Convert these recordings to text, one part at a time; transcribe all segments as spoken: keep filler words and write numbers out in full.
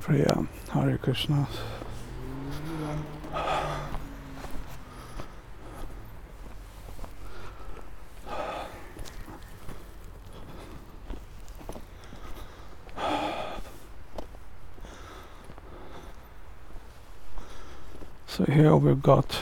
Priya, Hare Krishna. So here we've got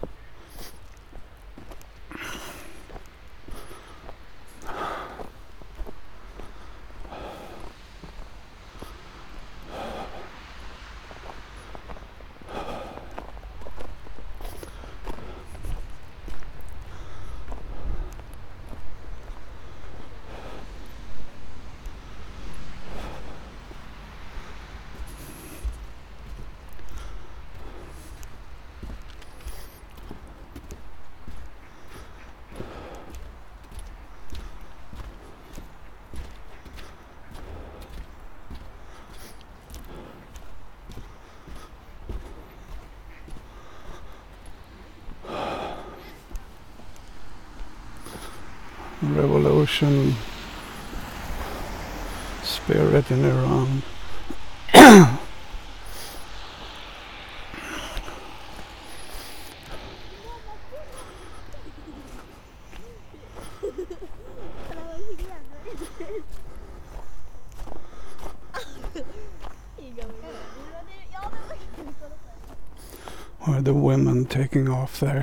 revolution spirit in Iran. Or the women taking off their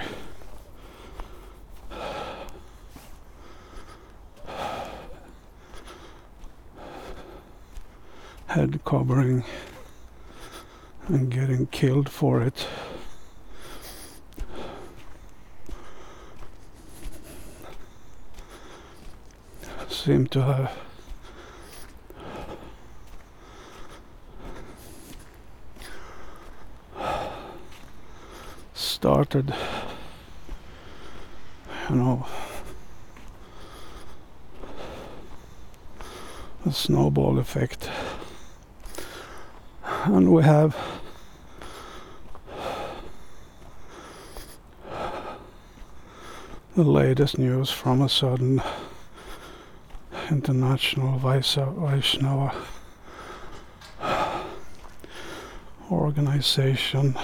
head covering and getting killed for it. Seem to have started, you know, a snowball effect. And we have the latest news from a certain international Vaishnava organization.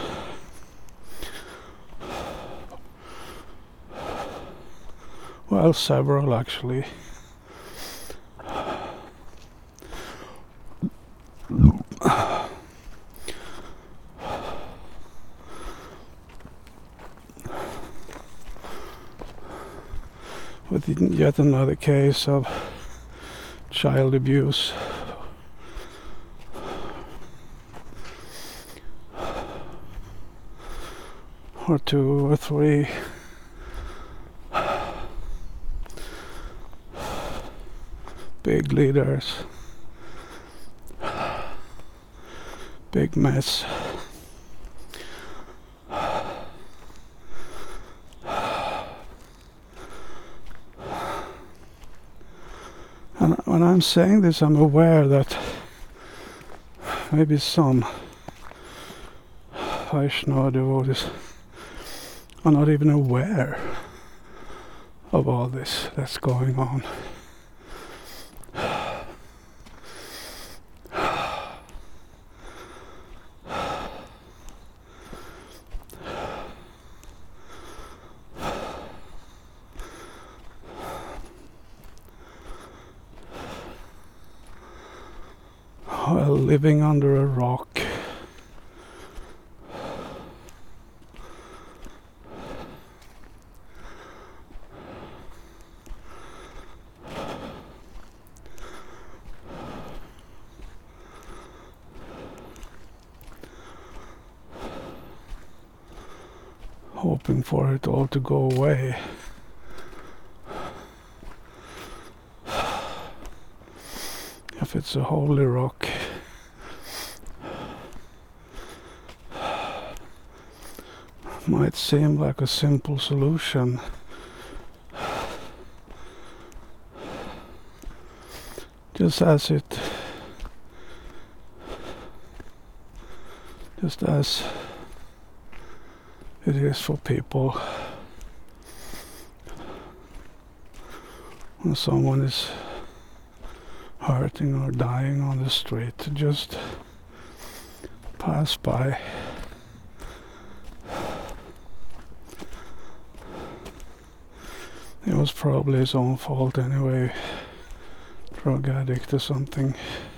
Well, several actually. With yet another case of child abuse. Or two or three. Big leaders. Big mess. And when I'm saying this, I'm aware that maybe some Vaishnava devotees are not even aware of all this that's going on. While living under a rock. Hoping for it all to go away. If it's a holy rock. Might seem like a simple solution. Just as it just as it is for people when someone is hurting or dying on the street, to just pass by. It was probably his own fault anyway. Drug addict or something.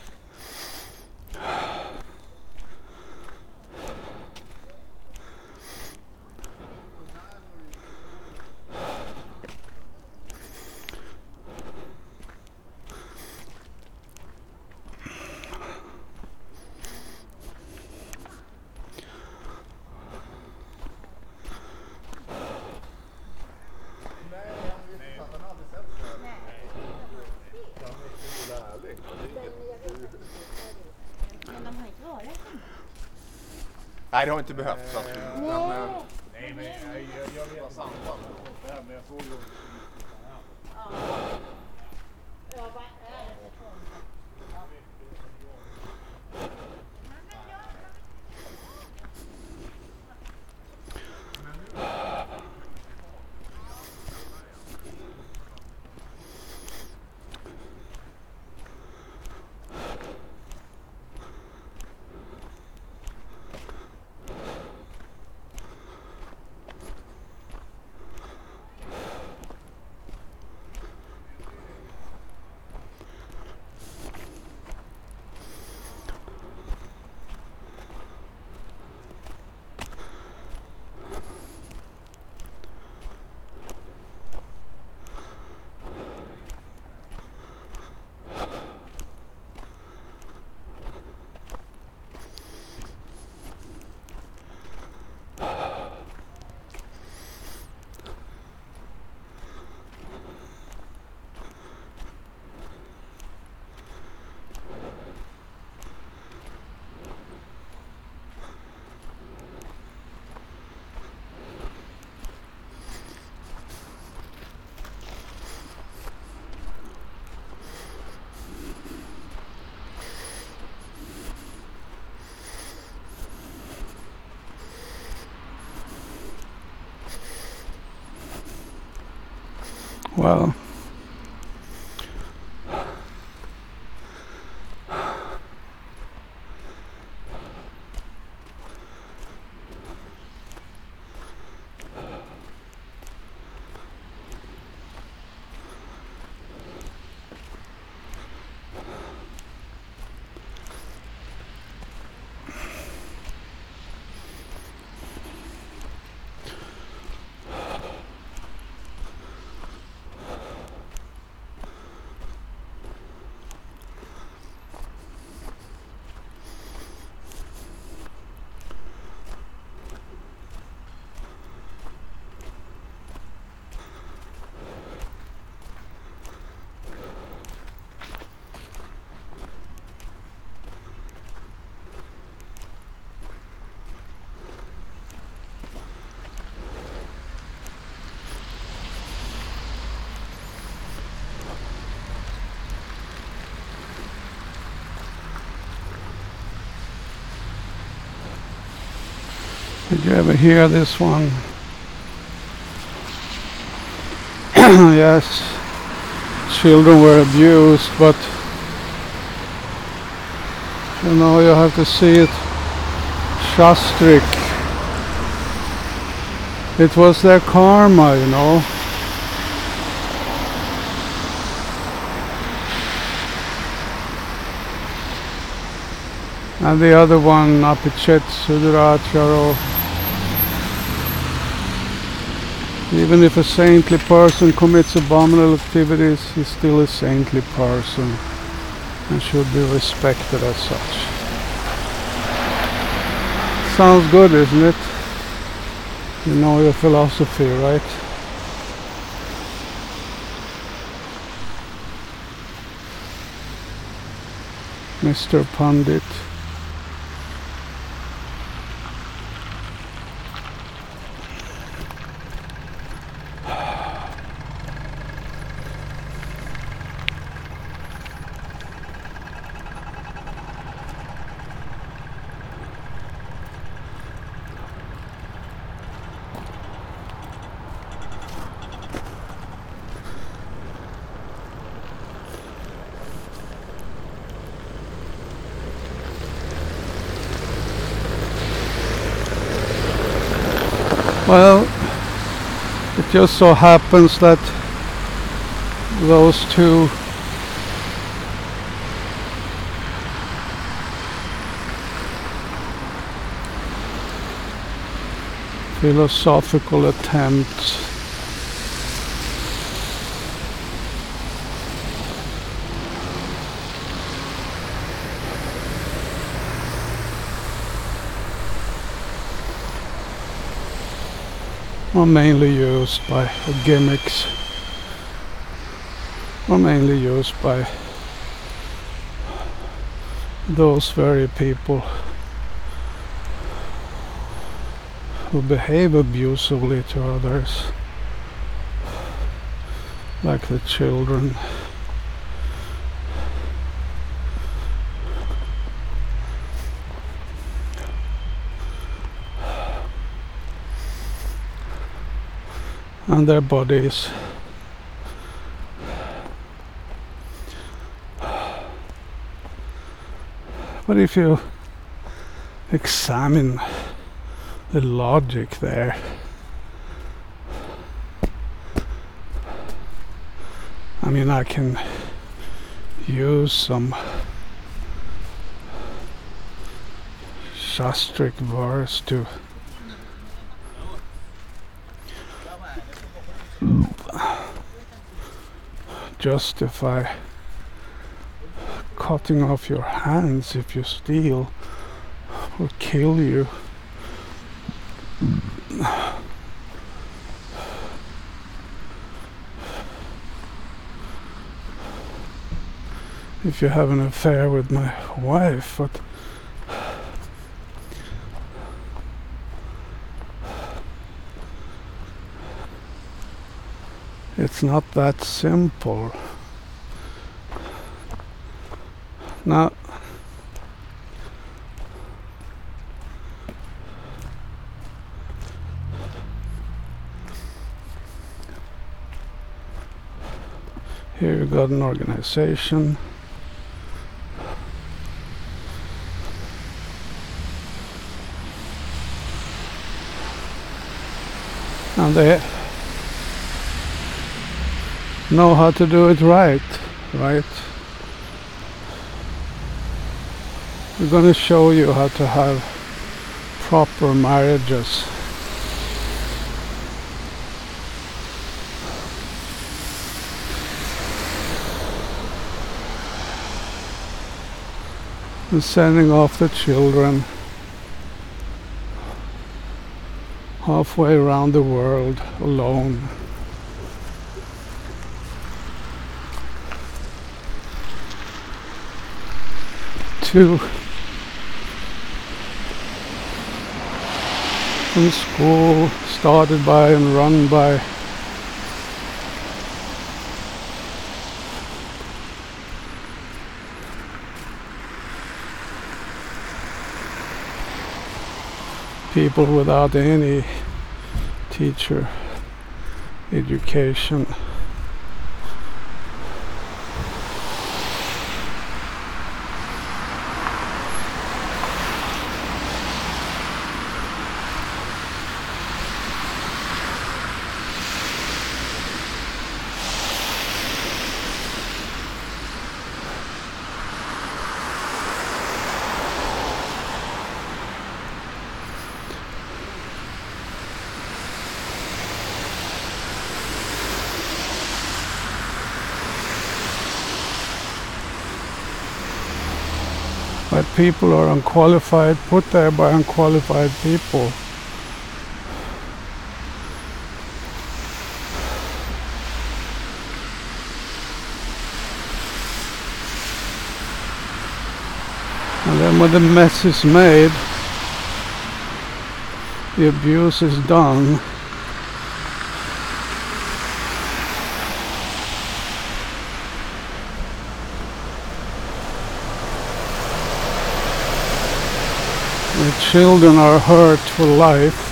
Nej, det har inte behövt. Så att, men, eh, Nej, men jag, jag, jag vet vad samtal det här, men jag såg ju... Well, did you ever hear this one? Yes, children were abused, but you know, you have to see it. Shastrik. It was their karma, you know. And the other one, Apichet Sudracharo. Even if a saintly person commits abominable activities, he's still a saintly person and should be respected as such. Sounds good, isn't it? You know your philosophy, right? Mister Pandit. Well, it just so happens that those two philosophical attempts are mainly used by gimmicks, are mainly used by those very people who behave abusively to others, like the children. And their bodies. But if you examine the logic there, I mean, I can use some Shastric verse to justify cutting off your hands if you steal or kill you. If you have an affair with my wife, but it's not that simple. Now, here you got an organization. And they know how to do it right, right? We're going to show you how to have proper marriages. And sending off the children halfway around the world alone. To from school started by and run by people without any teacher education. But people are unqualified, put there by unqualified people. And then when the mess is made, the abuse is done. The children are hurt for life.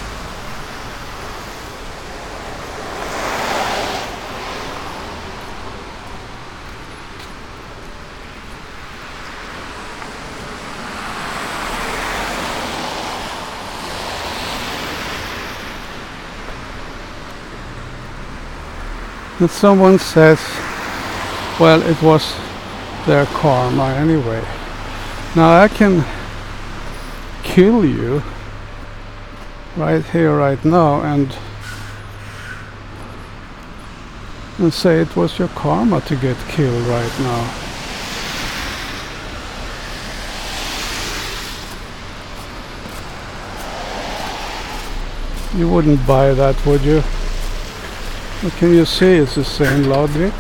And someone says, well, it was their karma anyway. Now I can kill you right here, right now, and and say it was your karma to get killed right now. You wouldn't buy that, would you? But can you see it's the same logic?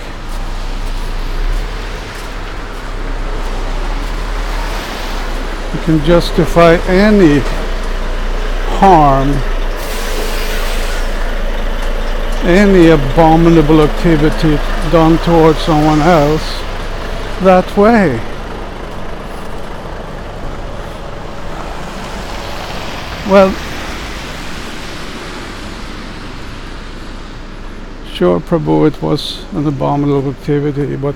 You can justify any harm, any abominable activity done towards someone else that way. Well, sure, Prabhu, it was an abominable activity, but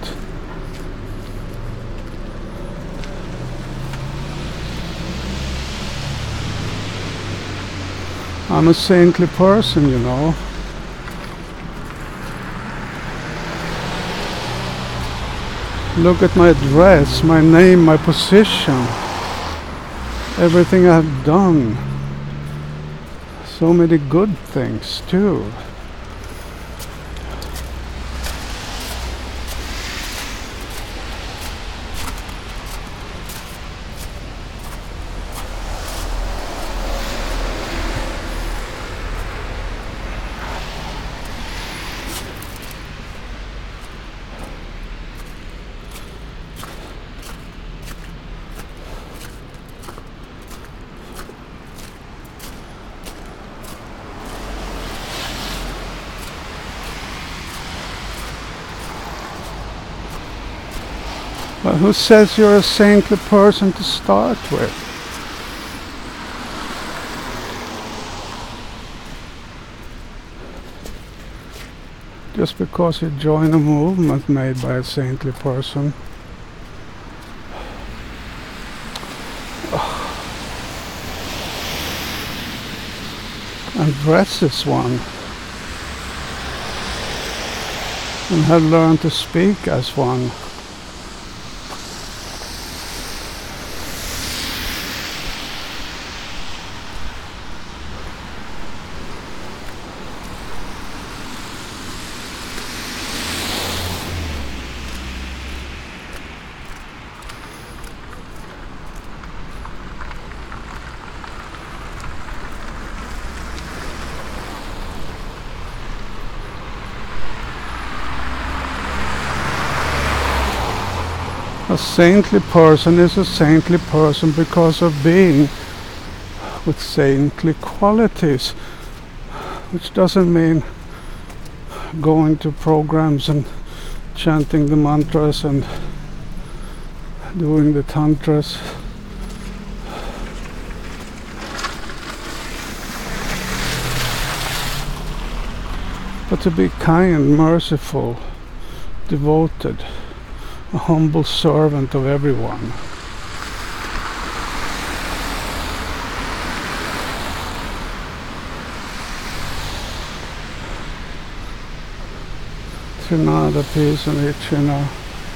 I'm a saintly person, you know. Look at my dress, my name, my position, everything I've done. So many good things too. But who says you're a saintly person to start with? Just because you join a movement made by a saintly person. And dresses one. And have learned to speak as one. A saintly person is a saintly person because of being with saintly qualities, which doesn't mean going to programs and chanting the mantras and doing the tantras. But to be kind, merciful, devoted, a humble servant of everyone. Trinada peace and Ichina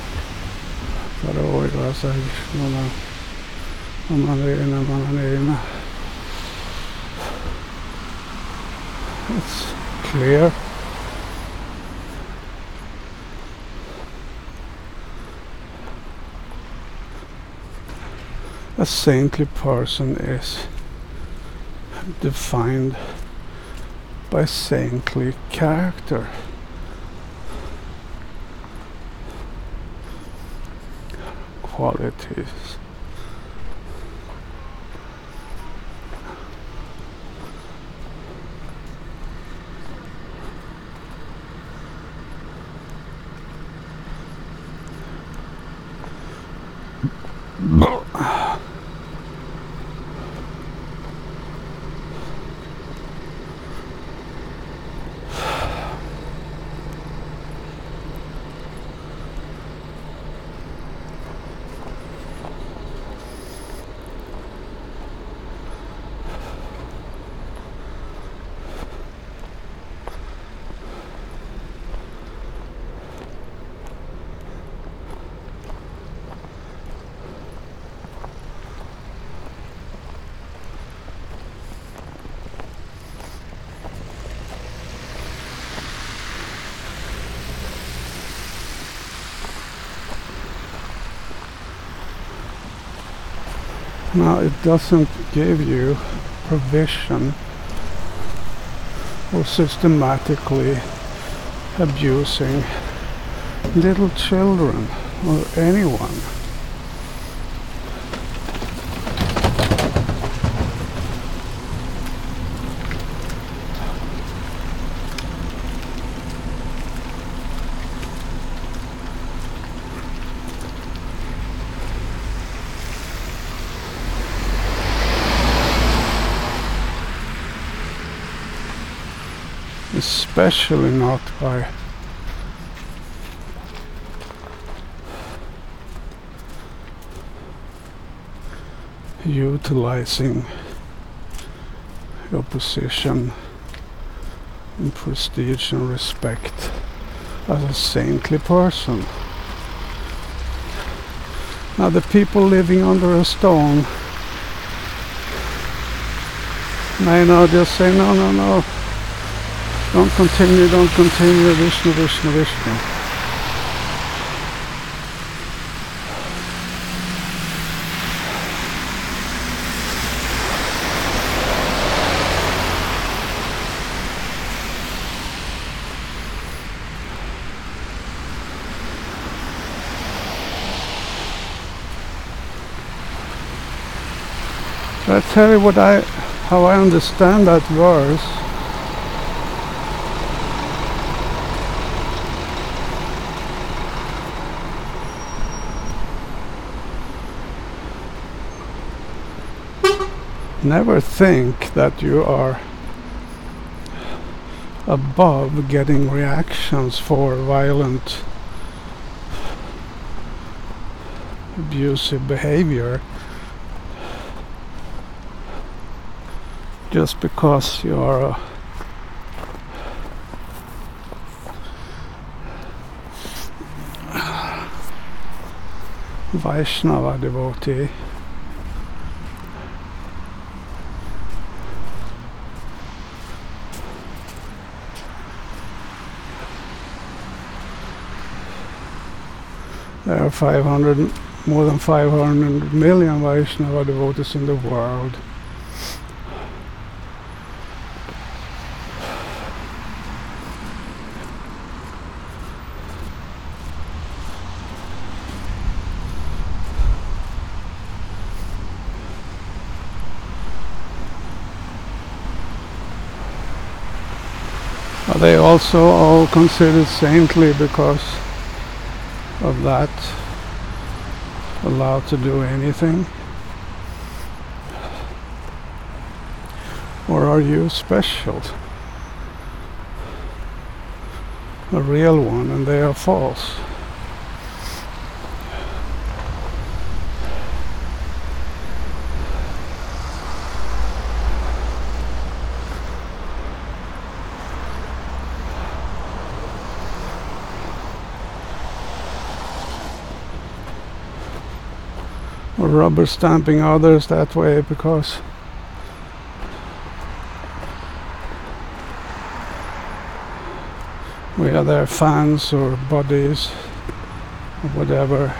Paroi Rasa Ishnuna Amanena Mananena. It's clear. A saintly person is defined by saintly character. Qualities. Now it doesn't give you provision or systematically abusing little children or anyone. Especially not by utilizing your position and prestige and respect as a saintly person. Now the people living under a stone may now just say, no, no, no, don't continue, don't continue, Vishnu, Vishnu, Vishnu. I tell you what I, how I understand that verse. Never think that you are above getting reactions for violent, abusive behavior just because you are a Vaishnava devotee. There are five hundred, more than five hundred million Vaishnava devotees in the world. Are they also all considered saintly because of that? Allowed to do anything? Or are you special? A real one, and they are false? Or rubber stamping others that way because we are their fans or buddies or whatever.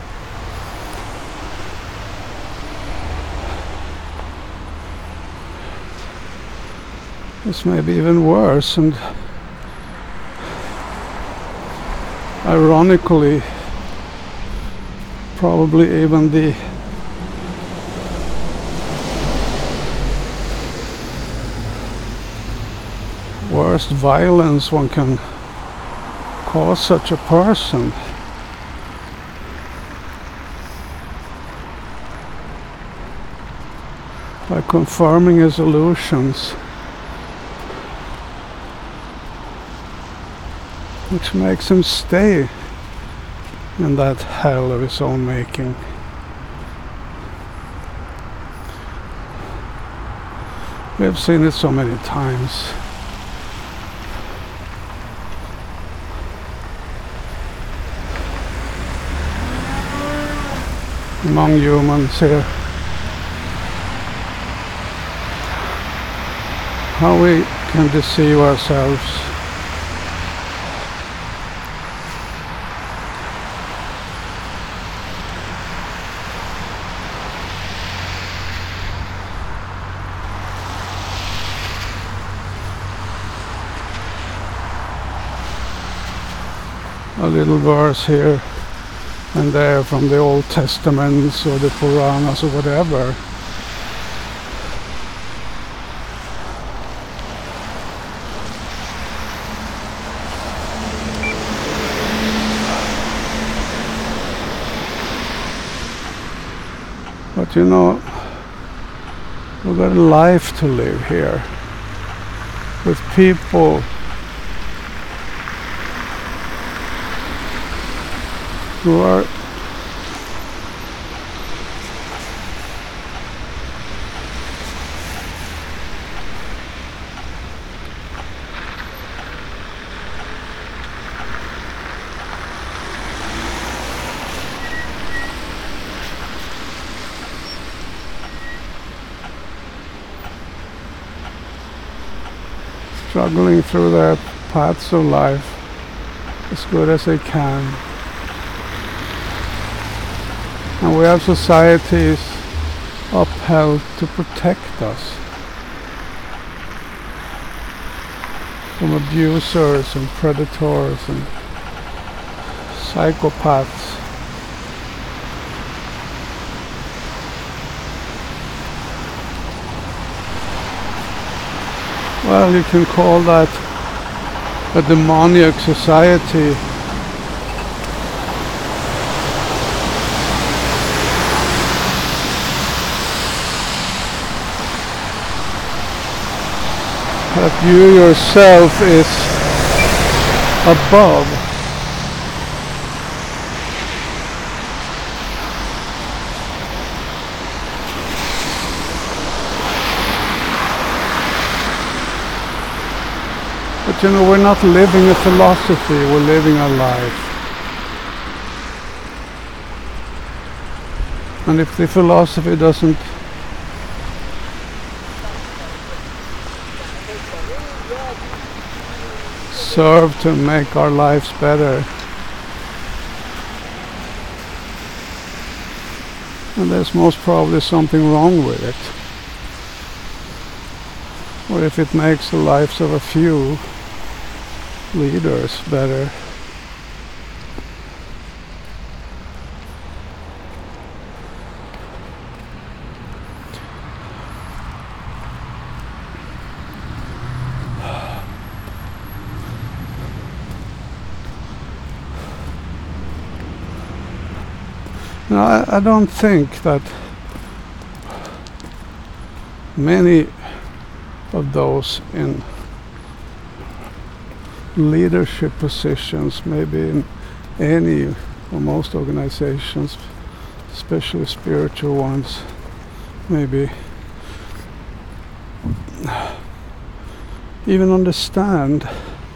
This may be even worse, and ironically probably even the worst violence one can cause such a person by confirming his illusions, which makes him stay in that hell of his own making. We have seen it so many times. Among humans here. How we can deceive ourselves. a little verse here and there from the Old Testaments or the Puranas or whatever. But you know, we've got a life to live here with people who are struggling through their paths of life as good as they can. And we have societies upheld to protect us from abusers and predators and psychopaths. Well, you can call that a demoniac society. That you yourself is above. But you know, we're not living a philosophy, we're living a life. And if the philosophy doesn't serve to make our lives better, and there's most probably something wrong with it. Or if it makes the lives of a few leaders better. Now, I, I don't think that many of those in leadership positions, maybe in any or most organizations, especially spiritual ones, maybe even understand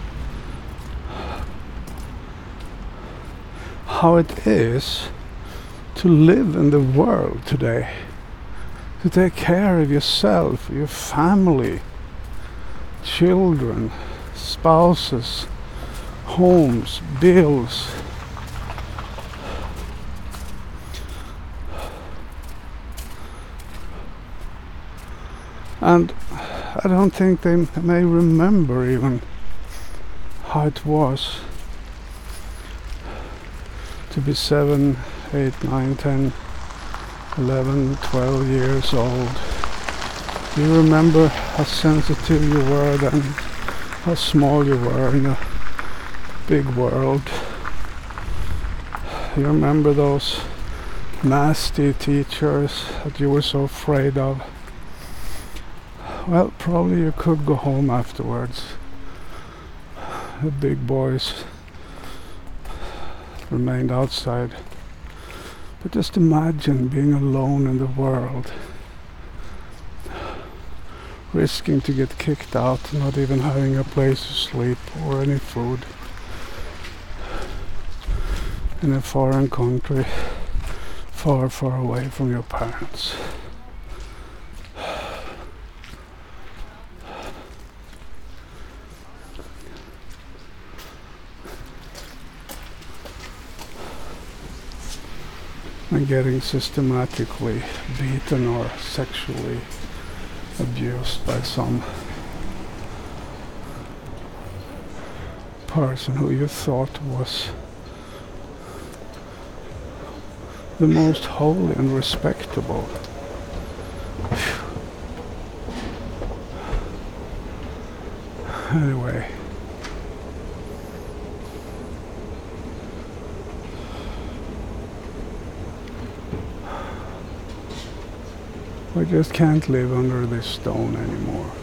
how it is to live in the world today, to take care of yourself, your family, children, spouses, homes, bills. And I don't think they may remember even how it was to be seven, eight, nine, ten, eleven, twelve years old. Do you remember how sensitive you were then? How small you were in a big world? You remember those nasty teachers that you were so afraid of? Well, probably you could go home afterwards. The big boys remained outside. But just imagine being alone in the world, risking to get kicked out, not even having a place to sleep or any food, in a foreign country, far, far away from your parents. And getting systematically beaten or sexually abused by some person who you thought was the most holy and respectable. Anyway. I just can't live under this stone anymore.